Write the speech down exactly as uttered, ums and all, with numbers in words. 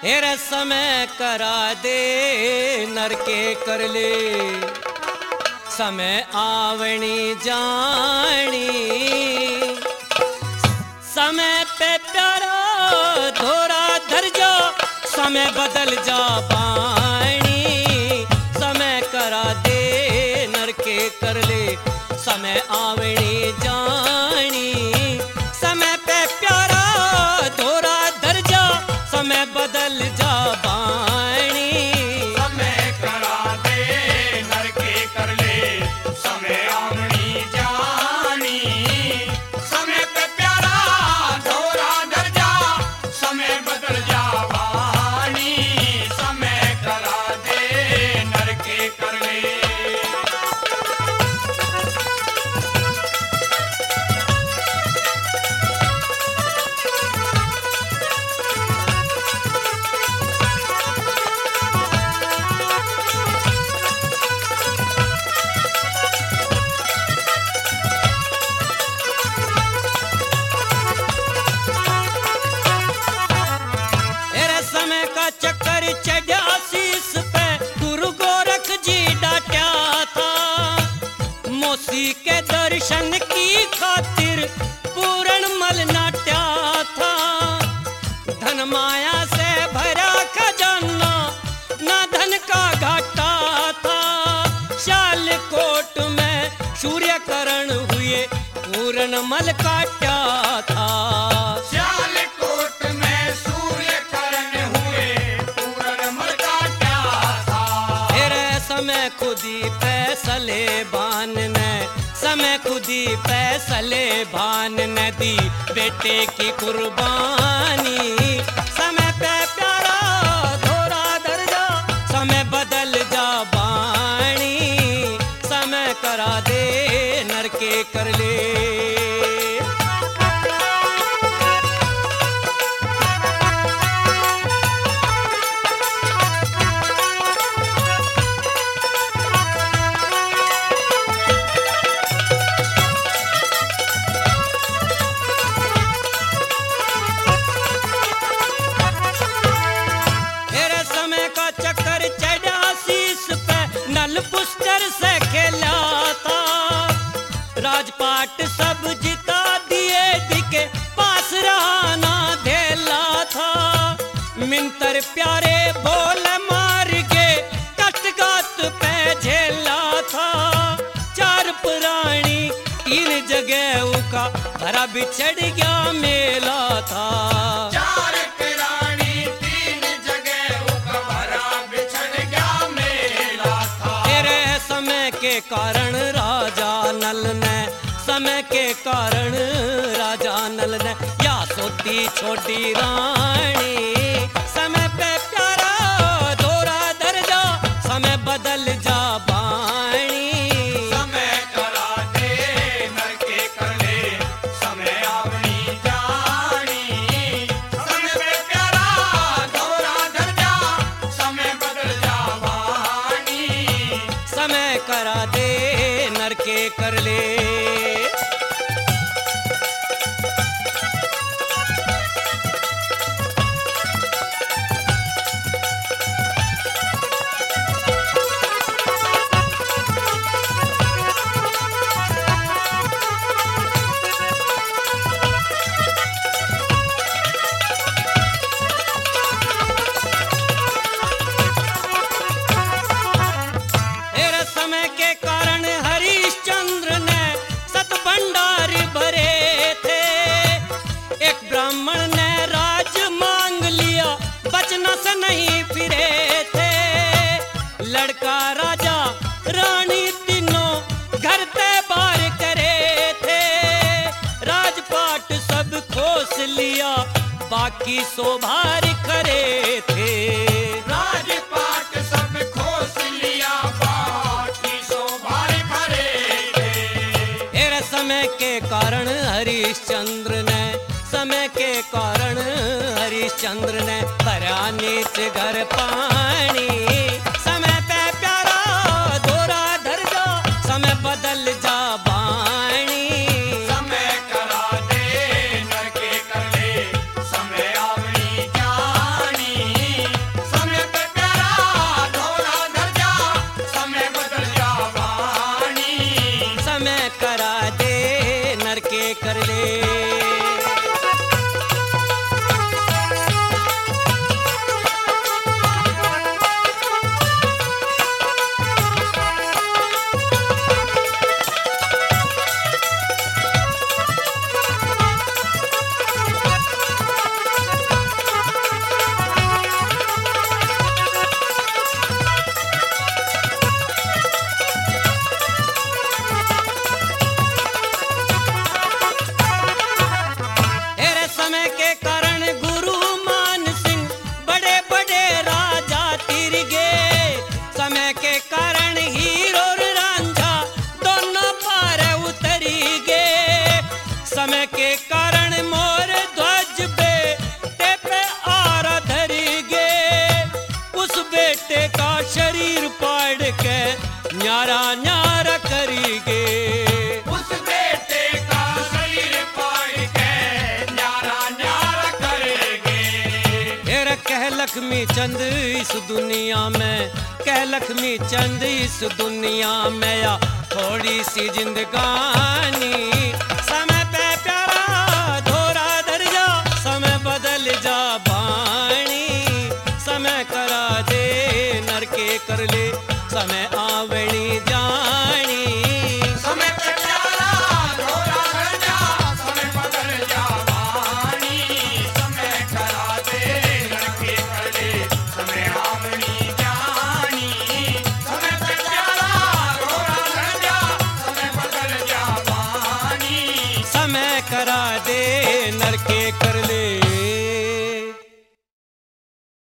हेरे समय करा दे नरके कर ले, समय आवनी जानी, समय पे प्यारा धोरा धर जा, समय बदल जा पानी, समय करा दे नरके कर ले, समय आवनी जानी, समय पे प्यारा धोरा धर जा, समय बदल जा पानी, समय करा दे नरके कर ले, समय आवनी जानी, समय पे प्यारा धोरा धर जा, समय बदल जा वाणी, समय करा दे नरके कर ले। चक्कर चढ़ा शीस पे गुरु गोरख जी डांटा था, मौसी के दर्शन की खातिर पूरण मल नाट्या था, धन माया से भरा खजाना ना धन का घाटा था, शाल कोट में सूर्य करण हुए पूरण मल काटा था, शाल कोट में सूर्य करण हुए पूरण मल काटा था, तेरे समय खुदी फैसले बान ने, समय खुदी फैसले भान ने दी बेटे की कुर्बानी, समय पे प्यारा धोरा धर जा, समय बदल जा बाणी, समय करा दे नरके कर ले। पुस्तर से खेला था, राजपाट सब जिता दिए दिके पास रहा ना धेला था, मिंतर प्यारे बोल मार के कटगात पे झेला था, चार पुरानी तीन जगह का भरा बिछड़ गया मेला था, चार पुरानी तीन जगह का भरा बिछड़ गया मेला था, समय के कारण राजा नल ने, समय के कारण राजा नल ने या सोती छोटी रानी, समय पे प्यारा धोरा धर जा, समय बदल जा बाणी, समय करा दे नरके कर ले, समय आवनी जानी, समय पे प्यारा धोरा धर जा, समय बदल जा वाणी, समय करा दे नरके कर ले। समय के कारण हरिश्चंद्र ने सत भंडार भरे थे, एक ब्राह्मण ने राज मांग लिया बचना से नहीं फिरे थे, लड़का राजा रानी तीनों घर ते बार करे थे, राजपाट सब खोस लिया बाकी सोभार करे थे, राजपाट सब खोस लिया समय के कारण हरिश्चंद्र ने, समय के कारण हरिश्चंद्र ने भरा नीच घर पानी, समय पे प्यारा धोरा धर जा, समय बदल जा बाणी, समय करा दे नरके कर ले, समय आवनी जानी, समय के कारण गुरु मान सिंह बड़े बड़े राजा तिर गए। समय के कारण हीरो और रांझा दोनों पार उतरी गए। समय के कारण मोर ध्वज बेटे पे आर धरी गए। उस बेटे का शरीर पाड़ के न्यारा न्यारा करी गए। उस बेटे का शरीर पाड़ के न्यारा न्यारा करेंगे। फिर कह लक्ष्मी चंद इस दुनिया में, कह लक्ष्मी चंद इस दुनिया में या थोड़ी सी जिंदगानी। समय पे प्यारा धोरा धर जा, समय बदल जा बाणी। समय करा दे नर के कर ले, समय आवे